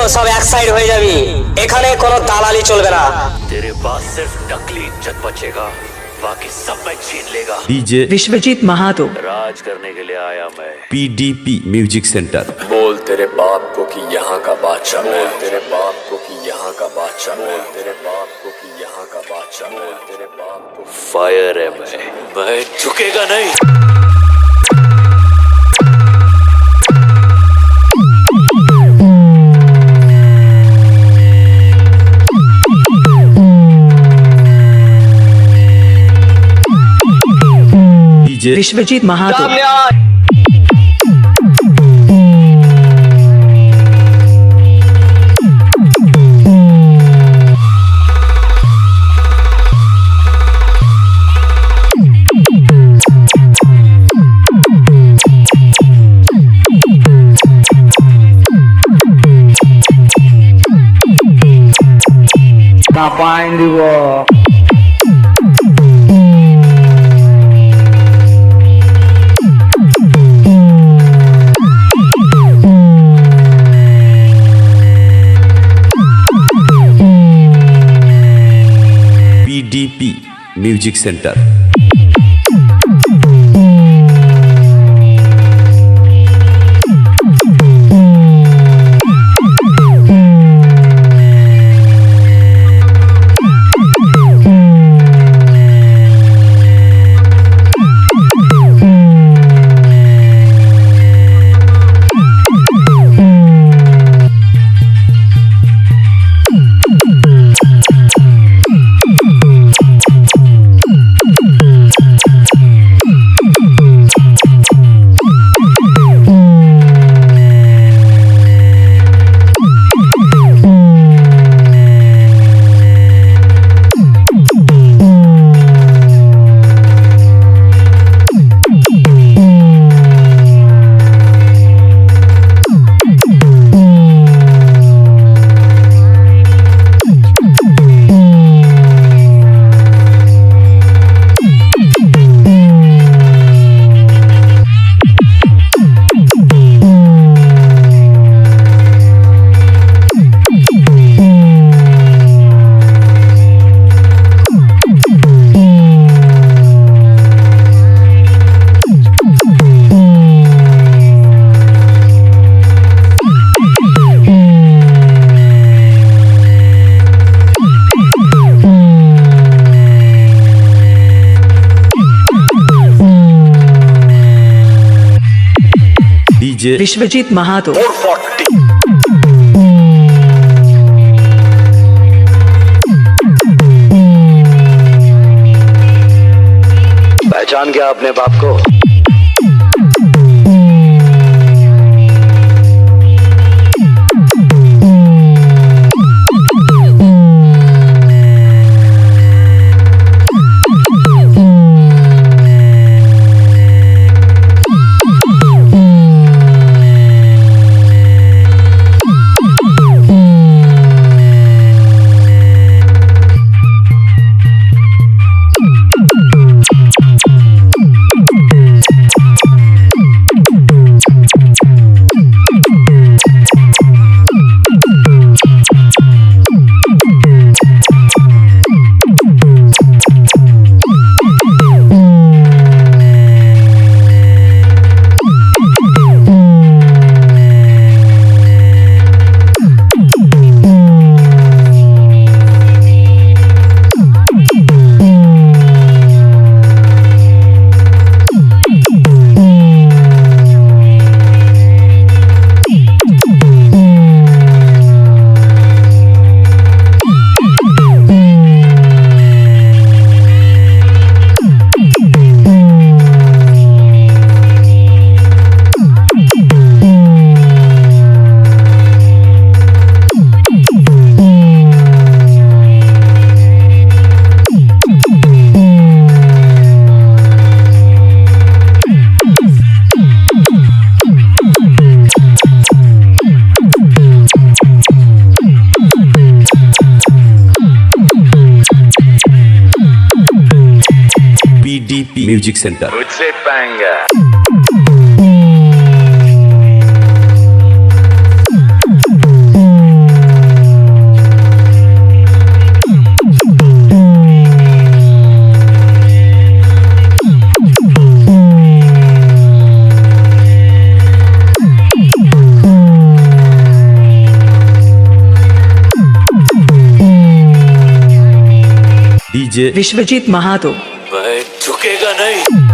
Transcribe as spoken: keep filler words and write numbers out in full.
সব এক সাইড হয়ে যাবি। এখানে কোনো দালালি চলবে না। तेरे पास सिर्फ नकली इज्जत बचेगा, बाकी सब मैं छीन लेगा। डीजे विश्वजीत महातो राज करने के लिए आया मैं। PDP music centre. बोल तेरे बाप को कि यहाँ का बादशाह मैं, तेरे बाप को कि यहाँ का बादशाह मैं, तेरे बाप को कि यहाँ का बादशाह मैं, तेरे बाप को। फायर है मैं, मैं झुकेगा नहीं। Vishwajeet Mahato ngapain di wo PDP music centre. DJ Vishwajeet Mahato पहचान गया अपने बाप को। PDP music centre. मुझसे पाएंगा। डीजे विश्वजीत महातो मैं झुकेगा नहीं।